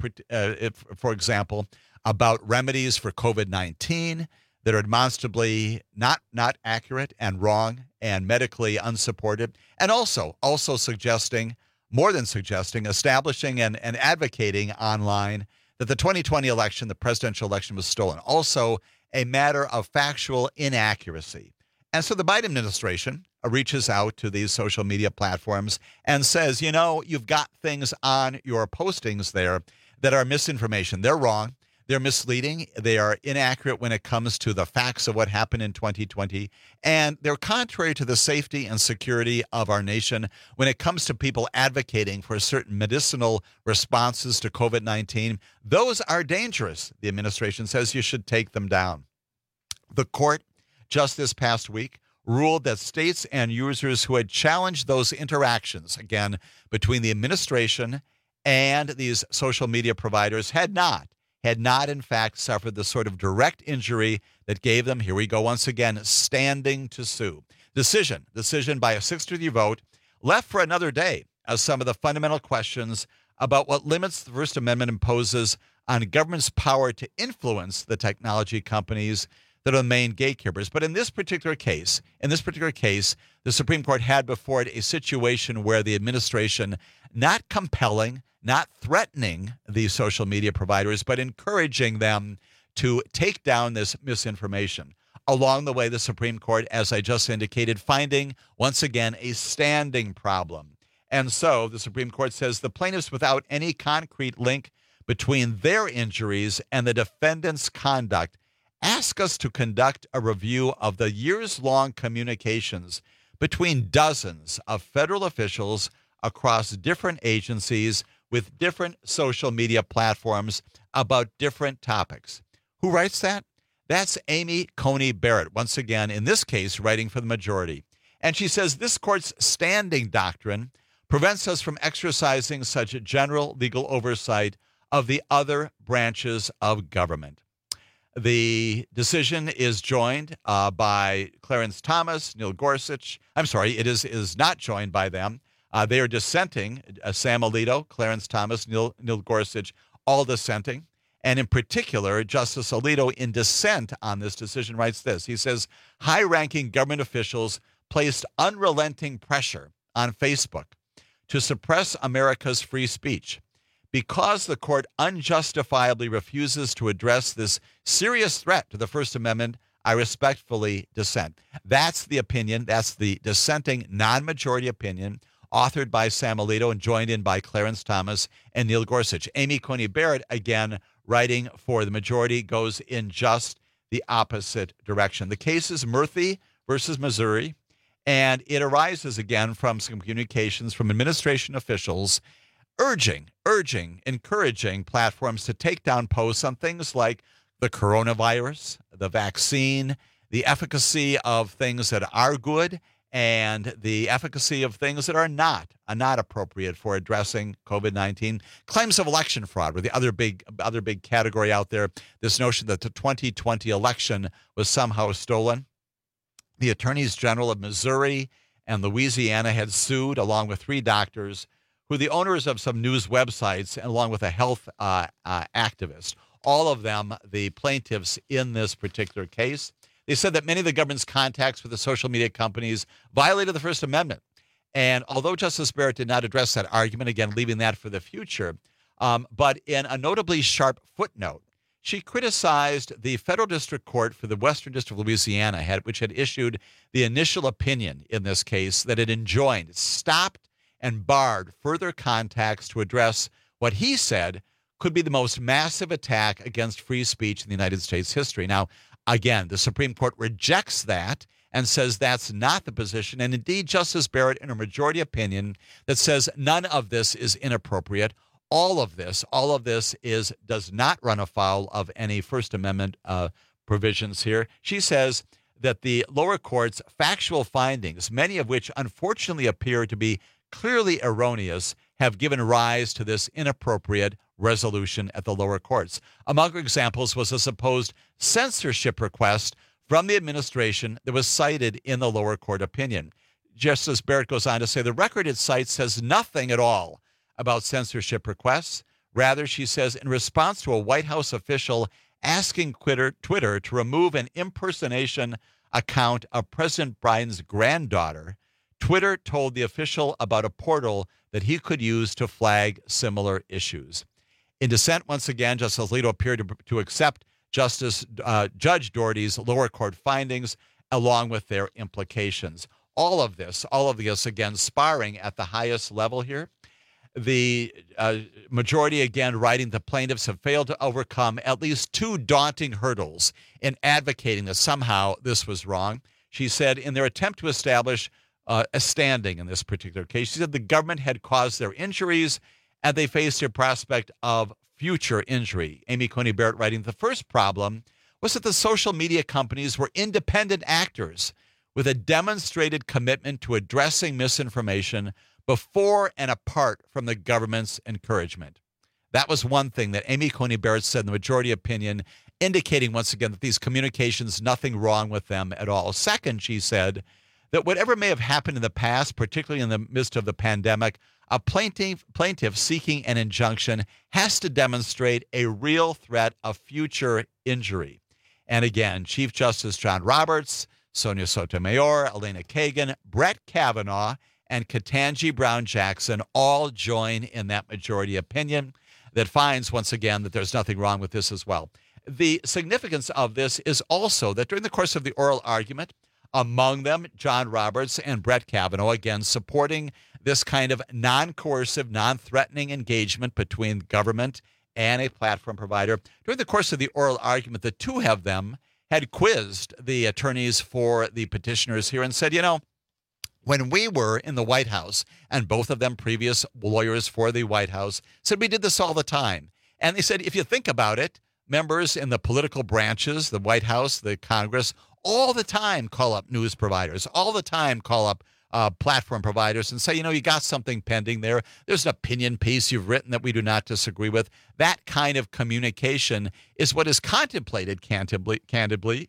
Speaker 19: for example, about remedies for COVID-19 that are demonstrably not accurate and wrong and medically unsupported, and also suggesting, more than suggesting, establishing and advocating online that the 2020 election, the presidential election, was stolen. Also, a matter of factual inaccuracy. And so the Biden administration reaches out to these social media platforms and says, you know, you've got things on your postings there that are misinformation. They're wrong. They're misleading. They are inaccurate when it comes to the facts of what happened in 2020. And they're contrary to the safety and security of our nation when it comes to people advocating for certain medicinal responses to COVID-19. Those are dangerous. The administration says you should take them down. The court just this past week ruled that states and users who had challenged those interactions, again, between the administration and these social media providers had not in fact suffered the sort of direct injury that gave them, here we go once again, standing to sue. Decision by a 6-3 vote left for another day as some of the fundamental questions about what limits the First Amendment imposes on government's power to influence the technology companies that are the main gatekeepers. But in this particular case, the Supreme Court had before it a situation where the administration, not compelling, not threatening these social media providers, but encouraging them to take down this misinformation. Along the way, the Supreme Court, as I just indicated, finding, once again, a standing problem. And so the Supreme Court says the plaintiffs, without any concrete link between their injuries and the defendant's conduct, ask us to conduct a review of the years-long communications between dozens of federal officials across different agencies with different social media platforms about different topics. Who writes that? That's Amy Coney Barrett, once again, in this case, writing for the majority. And she says this court's standing doctrine prevents us from exercising such general legal oversight of the other branches of government. The decision is joined by Clarence Thomas, Neil Gorsuch. I'm sorry, it is not joined by them. They are dissenting, Sam Alito, Clarence Thomas, Neil Gorsuch, all dissenting. And in particular, Justice Alito, in dissent on this decision, writes this. He says, high-ranking government officials placed unrelenting pressure on Facebook to suppress America's free speech. Because the court unjustifiably refuses to address this serious threat to the First Amendment, I respectfully dissent. That's the opinion. That's the dissenting non-majority opinion authored by Sam Alito and joined in by Clarence Thomas and Neil Gorsuch. Amy Coney Barrett, again, writing for the majority, goes in just the opposite direction. The case is Murphy versus Missouri, and it arises again from some communications from administration officials encouraging platforms to take down posts on things like the coronavirus, the vaccine, the efficacy of things that are good, and the efficacy of things that are not appropriate for addressing COVID-19. Claims of election fraud were the other big category out there. This notion that the 2020 election was somehow stolen. The attorneys general of Missouri and Louisiana had sued, along with 3 doctors, who are the owners of some news websites, along with a health activist. All of them, the plaintiffs in this particular case. They said that many of the government's contacts with the social media companies violated the First Amendment. And although Justice Barrett did not address that argument, again, leaving that for the future, but in a notably sharp footnote, she criticized the federal district court for the Western District of Louisiana, which had issued the initial opinion in this case that it enjoined, stopped, and barred further contacts to address what he said could be the most massive attack against free speech in the United States history. Now, again, the Supreme Court rejects that and says that's not the position. And indeed, Justice Barrett, in her majority opinion, that says none of this is inappropriate. All of this does not run afoul of any First Amendment provisions here. She says that the lower court's factual findings, many of which unfortunately appear to be clearly erroneous, have given rise to this inappropriate resolution at the lower courts. Among her examples was a supposed censorship request from the administration that was cited in the lower court opinion. Justice Barrett goes on to say the record it cites says nothing at all about censorship requests. Rather, she says, in response to a White House official asking Twitter to remove an impersonation account of President Biden's granddaughter, Twitter told the official about a portal that he could use to flag similar issues. In dissent, once again, Justice Alito appeared to accept Judge Doherty's lower court findings along with their implications. All of this, again, sparring at the highest level here. The majority, again, writing the plaintiffs have failed to overcome at least two daunting hurdles in advocating that somehow this was wrong. She said in their attempt to establish a standing in this particular case, she said the government had caused their injuries and they faced a prospect of future injury. Amy Coney Barrett writing, the first problem was that the social media companies were independent actors with a demonstrated commitment to addressing misinformation before and apart from the government's encouragement. That was one thing that Amy Coney Barrett said in the majority opinion, indicating once again that these communications, nothing wrong with them at all. Second, she said that whatever may have happened in the past, particularly in the midst of the pandemic, a plaintiff seeking an injunction has to demonstrate a real threat of future injury. And again, Chief Justice John Roberts, Sonia Sotomayor, Elena Kagan, Brett Kavanaugh, and Ketanji Brown Jackson all join in that majority opinion that finds, once again, that there's nothing wrong with this as well. The significance of this is also that during the course of the oral argument, among them, John Roberts and Brett Kavanaugh, again, supporting this kind of non-coercive, non-threatening engagement between government and a platform provider. During the course of the oral argument, the two of them had quizzed the attorneys for the petitioners here and said, you know, when we were in the White House, and both of them previous lawyers for the White House, said we did this all the time. And they said, if you think about it, members in the political branches, the White House, the Congress, all the time call up news providers, all the time call up platform providers and say, you know, you got something pending there. There's an opinion piece you've written that we do not disagree with. That kind of communication is what is contemplated candidly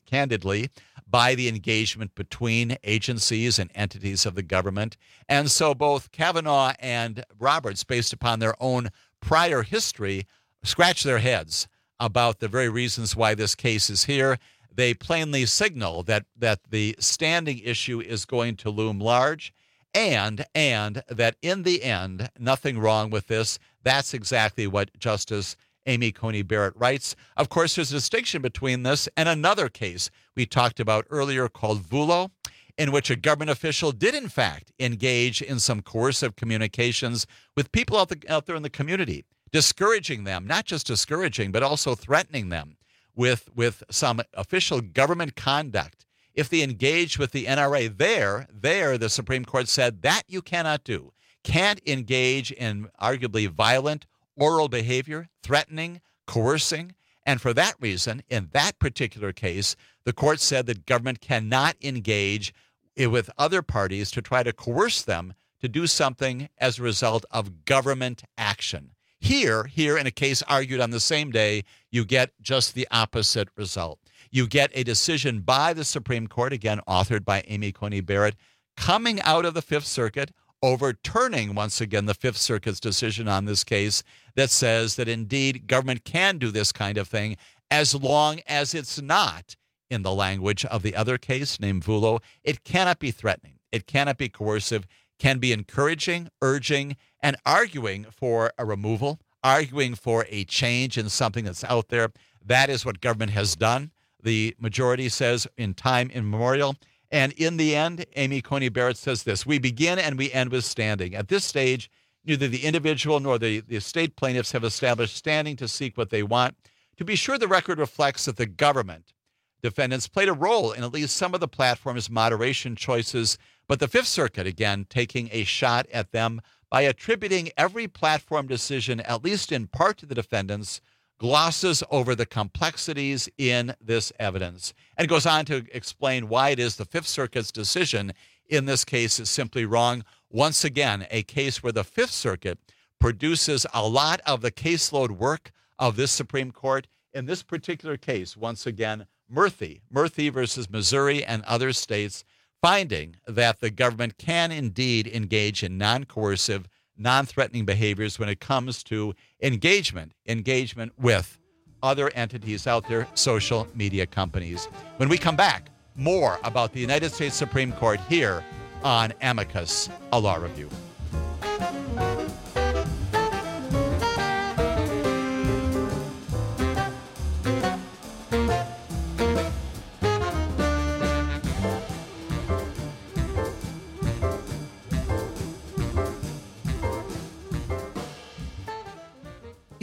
Speaker 19: by the engagement between agencies and entities of the government. And so both Kavanaugh and Roberts, based upon their own prior history, scratch their heads about the very reasons why this case is here. They plainly signal that the standing issue is going to loom large and that in the end, nothing wrong with this. That's exactly what Justice Amy Coney Barrett writes. Of course, there's a distinction between this and another case we talked about earlier called Vullo, in which a government official did, in fact, engage in some coercive communications with people out there in the community, discouraging them, not just discouraging, but also threatening them with some official government conduct. If they engage with the NRA there, the Supreme Court said that you cannot do. Can't engage in arguably violent oral behavior, threatening, coercing. And for that reason, in that particular case, the court said that government cannot engage with other parties to try to coerce them to do something as a result of government action. Here, in a case argued on the same day, you get just the opposite result. You get a decision by the Supreme Court, again, authored by Amy Coney Barrett, coming out of the Fifth Circuit, overturning once again the Fifth Circuit's decision on this case that says that indeed government can do this kind of thing as long as it's not, in the language of the other case named Vullo, it cannot be threatening. It cannot be coercive, can be encouraging, urging, and arguing for a removal, arguing for a change in something that's out there. That is what government has done, the majority says, in time immemorial. And in the end, Amy Coney Barrett says this: we begin and we end with standing. At this stage, neither the individual nor the state plaintiffs have established standing to seek what they want. To be sure, the record reflects that the government defendants played a role in at least some of the platform's moderation choices, but the Fifth Circuit, again, taking a shot at them by attributing every platform decision, at least in part to the defendants, glosses over the complexities in this evidence and goes on to explain why it is the Fifth Circuit's decision in this case is simply wrong. Once again, a case where the Fifth Circuit produces a lot of the caseload work of this Supreme Court. In this particular case, once again, Murphy versus Missouri and other states, finding that the government can indeed engage in non-coercive, non-threatening behaviors when it comes to engagement with other entities out there, social media companies. When we come back, more about the United States Supreme Court here on Amicus, a law review.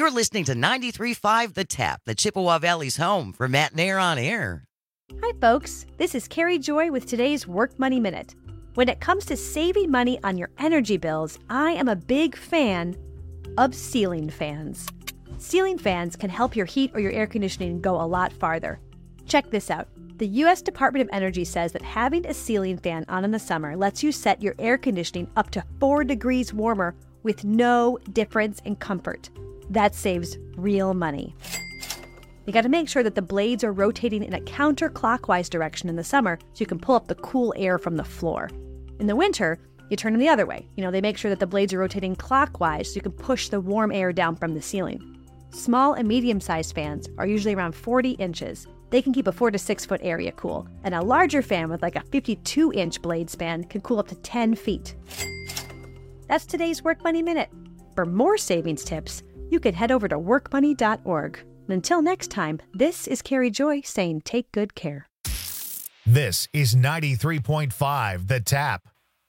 Speaker 4: You're listening to 93.5 The Tap, the Chippewa Valley's home for Matt and Air on Air.
Speaker 7: Hi, folks. This is Carrie Joy with today's Work Money Minute. When it comes to saving money on your energy bills, I am a big fan of ceiling fans. Ceiling fans can help your heat or your air conditioning go a lot farther. Check this out. The U.S. Department of Energy says that having a ceiling fan on in the summer lets you set your air conditioning up to 4 degrees warmer with no difference in comfort. That saves real money. You got to make sure that the blades are rotating in a counterclockwise direction in the summer so you can pull up the cool air from the floor. In the winter, you turn them the other way. They make sure that the blades are rotating clockwise so you can push the warm air down from the ceiling. Small and medium-sized fans are usually around 40 inches. They can keep a 4 to 6 foot area cool. And a larger fan with like a 52-inch blade span can cool up to 10 feet. That's today's Work Money Minute. For more savings tips, you can head over to workmoney.org. And until next time, this is Carrie Joy saying take good care.
Speaker 2: This is 93.5 The Tap.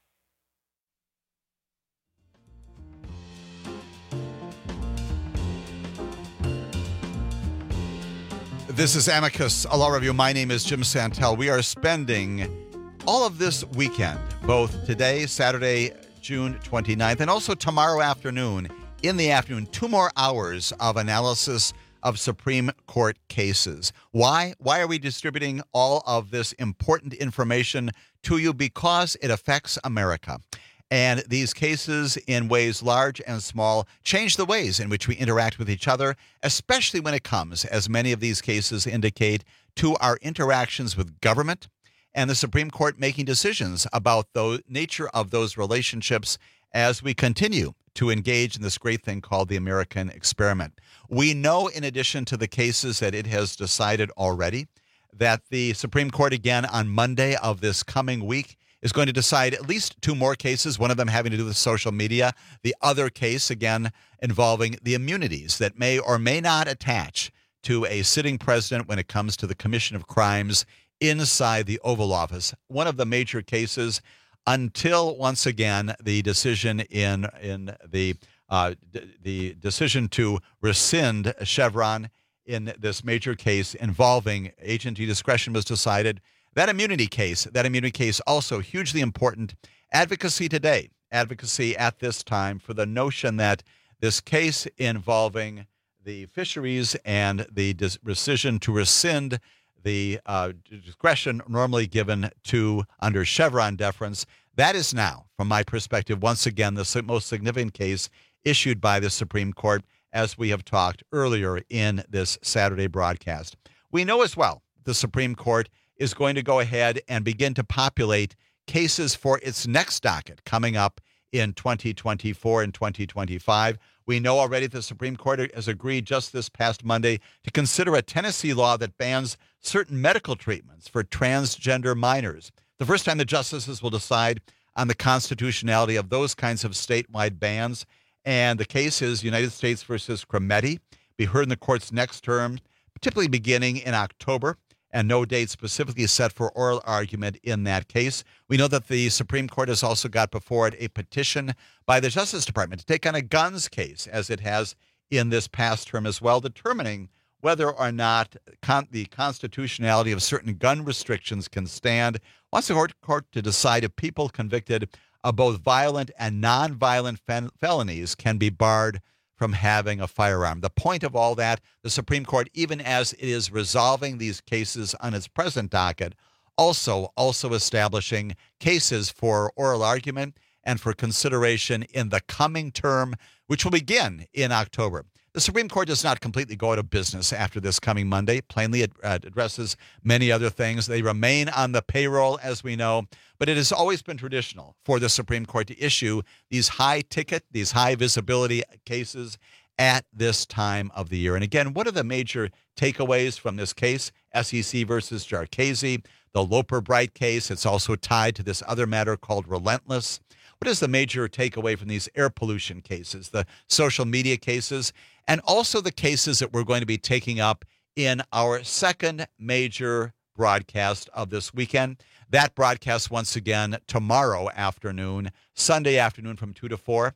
Speaker 19: This is Amicus, a law review. My name is Jim Santel. We are spending all of this weekend, both today, Saturday, June 29th, and also tomorrow afternoon, in the afternoon, 2 more hours of analysis of Supreme Court cases. Why? Why are we distributing all of this important information to you? Because it affects America. And these cases, in ways large and small, change the ways in which we interact with each other, especially when it comes, as many of these cases indicate, to our interactions with government and the Supreme Court making decisions about the nature of those relationships as we continue to engage in this great thing called the American experiment. We know, in addition to the cases that it has decided already, that the Supreme Court, again, on Monday of this coming week, is going to decide at least 2 more cases, one of them having to do with social media, the other case, again, involving the immunities that may or may not attach to a sitting president when it comes to the commission of crimes inside the Oval Office. One of the major cases until, once again, the decision in the decision to rescind Chevron in this major case involving agency discretion was decided. That immunity case also hugely important. Advocacy today, advocacy at this time for the notion that this case involving the fisheries and the decision to rescind the discretion normally given to under Chevron deference, that is now, from my perspective, once again, the most significant case issued by the Supreme Court, as we have talked earlier in this Saturday broadcast. We know as well the Supreme Court is going to go ahead and begin to populate cases for its next docket coming up in 2024 and 2025. We know already the Supreme Court has agreed just this past Monday to consider a Tennessee law that bans certain medical treatments for transgender minors. The first time the justices will decide on the constitutionality of those kinds of statewide bans. And the case is United States versus Crometti, be heard in the court's next term, typically beginning in October, and no date specifically set for oral argument in that case. We know that the Supreme Court has also got before it a petition by the Justice Department to take on a guns case, as it has in this past term as well, determining whether or not the constitutionality of certain gun restrictions can stand. Wants the court to decide if people convicted of both violent and nonviolent felonies can be barred from having a firearm. The point of all that, the Supreme Court, even as it is resolving these cases on its present docket, also establishing cases for oral argument and for consideration in the coming term, which will begin in October. The Supreme Court does not completely go out of business after this coming Monday. Plainly, it addresses many other things. They remain on the payroll, as we know, but it has always been traditional for the Supreme Court to issue these high-ticket, these high-visibility cases at this time of the year. And again, what are the major takeaways from this case? SEC versus Jarchese, the Loper-Bright case. It's also tied to this other matter called Relentless. What is the major takeaway from these air pollution cases, the social media cases, and also the cases that we're going to be taking up in our second major broadcast of this weekend? That broadcast, once again, tomorrow afternoon, Sunday afternoon from 2 to 4.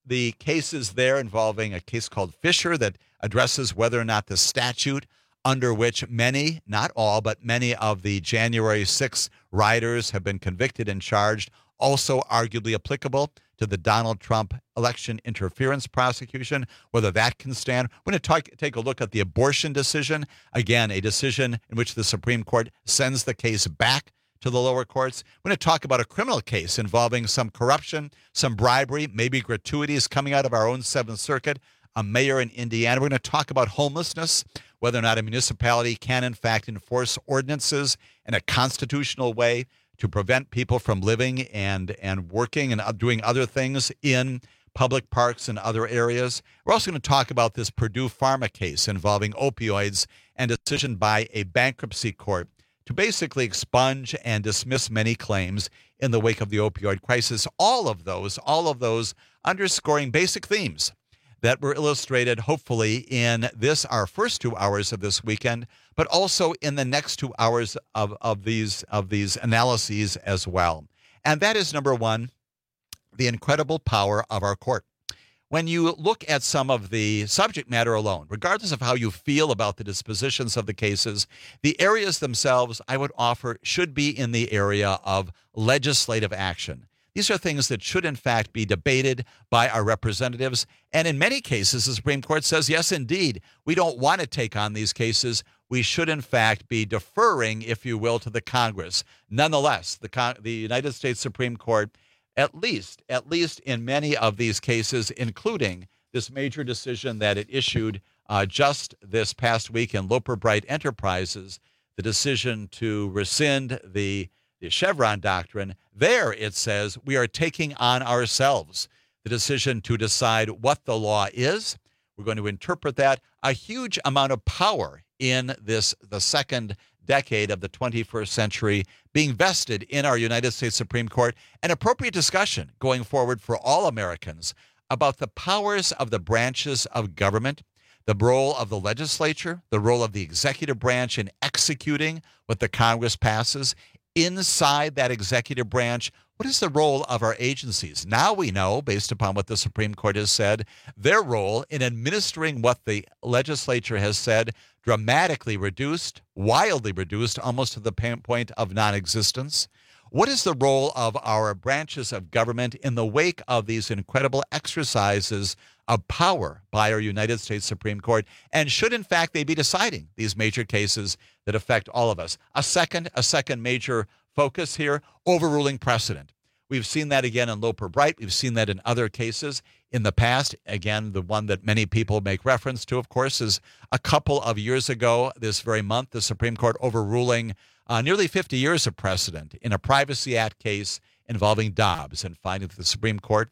Speaker 19: the cases there involving a case called Fisher that addresses whether or not the statute under which many, not all, but many of the January 6 rioters have been convicted and charged, also arguably applicable to the Donald Trump election interference prosecution, whether that can stand. We're going to take a look at the abortion decision. Again, a decision in which the Supreme Court sends the case back to the lower courts. We're going to talk about a criminal case involving some corruption, some bribery, maybe gratuities coming out of our own Seventh Circuit, a mayor in Indiana. We're going to talk about homelessness, whether or not a municipality can, in fact, enforce ordinances in a constitutional way to prevent people from living and working and doing other things in public parks and other areas. We're also going to talk about this Purdue Pharma case involving opioids and a decision by a bankruptcy court to basically expunge and dismiss many claims in the wake of the opioid crisis. All of those underscoring basic themes that were illustrated, hopefully, in our first 2 hours of this weekend, but also in the next 2 hours of these analyses as well. And that is, number one, the incredible power of our court. When you look at some of the subject matter alone, regardless of how you feel about the dispositions of the cases, the areas themselves, I would offer, should be in the area of legislative action. These are things that should, in fact, be debated by our representatives. And in many cases, the Supreme Court says, yes, indeed, we don't want to take on these cases. We should, in fact, be deferring, if you will, to the Congress. Nonetheless, the United States Supreme Court, at least in many of these cases, including this major decision that it issued just this past week in Loper Bright Enterprises, the decision to rescind the Chevron doctrine, there it says we are taking on ourselves the decision to decide what the law is. We're going to interpret that. A huge amount of power in the second decade of the 21st century being vested in our United States Supreme Court, an appropriate discussion going forward for all Americans about the powers of the branches of government, the role of the legislature, the role of the executive branch in executing what the Congress passes. Inside that executive branch, what is the role of our agencies? Now we know, based upon what the Supreme Court has said, their role in administering what the legislature has said dramatically reduced, wildly reduced, almost to the point of non-existence. What is the role of our branches of government in the wake of these incredible exercises of power by our United States Supreme Court? And should, in fact, they be deciding these major cases that affect all of us? A second major focus here, overruling precedent. We've seen that again in Loper Bright. We've seen that in other cases in the past. Again, the one that many people make reference to, of course, is a couple of years ago this very month, the Supreme Court overruling nearly 50 years of precedent in a Privacy Act case involving Dobbs, and finding that the Supreme Court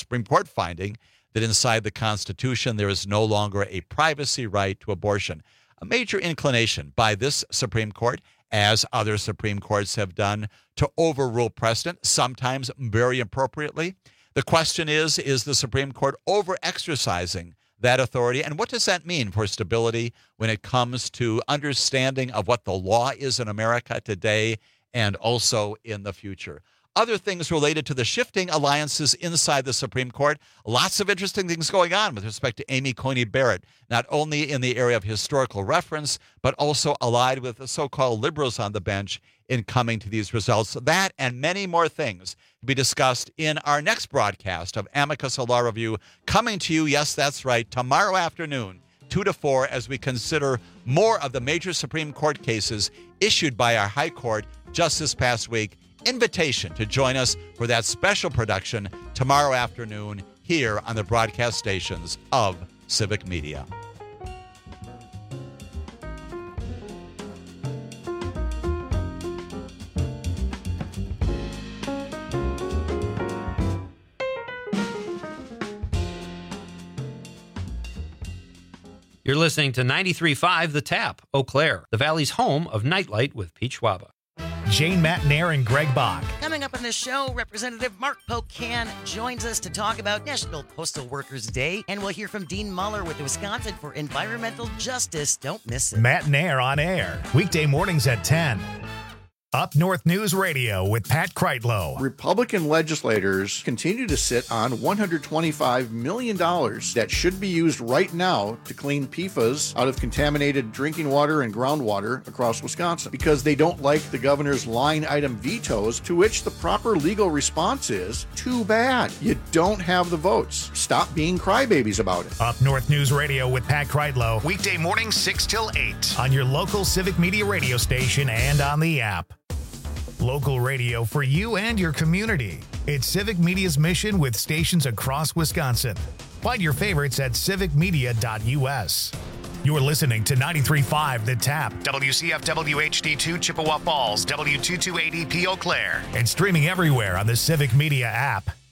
Speaker 19: finding that inside the Constitution there is no longer a privacy right to abortion. A major inclination by this Supreme Court, as other Supreme Courts have done, to overrule precedent, sometimes very appropriately. The question is the Supreme Court over-exercising that authority? And what does that mean for stability when it comes to understanding of what the law is in America today and also in the future? Other things related to the shifting alliances inside the Supreme Court. Lots of interesting things going on with respect to Amy Coney Barrett, not only in the area of historical reference, but also allied with the so-called liberals on the bench in coming to these results. That and many more things to be discussed in our next broadcast of Amicus, a Law Review, coming to you, yes, that's right, tomorrow afternoon, 2 to 4, as we consider more of the major Supreme Court cases issued by our High Court just this past week. Invitation to join us for that special production tomorrow afternoon here on the broadcast stations of Civic Media.
Speaker 8: You're listening to 93.5 The Tap, Eau Claire, the Valley's home of Nightlight with Pete Schwaba.
Speaker 2: Jane Matnair and Greg Bach.
Speaker 4: Coming up on the show, Representative Mark Pocan joins us to talk about National Postal Workers Day, and we'll hear from Dean Muller with Wisconsin for Environmental Justice. Don't miss it.
Speaker 2: Matnair on air, weekday mornings at 10. Up North News Radio with Pat Kreitlow.
Speaker 5: Republican legislators continue to sit on $125 million that should be used right now to clean PFAS out of contaminated drinking water and groundwater across Wisconsin because they don't like the governor's line item vetoes, to which the proper legal response is, too bad. You don't have the votes. Stop being crybabies about it.
Speaker 2: Up North News Radio with Pat Kreitlow, weekday morning 6 till 8 on your local Civic Media radio station and on the app. Local radio for you and your community. It's Civic Media's mission with stations across Wisconsin. Find your favorites at civicmedia.us. You're listening to 93.5 The Tap, WCFW HD2 Chippewa Falls, W228EP Eau Claire, and streaming everywhere on the Civic Media app.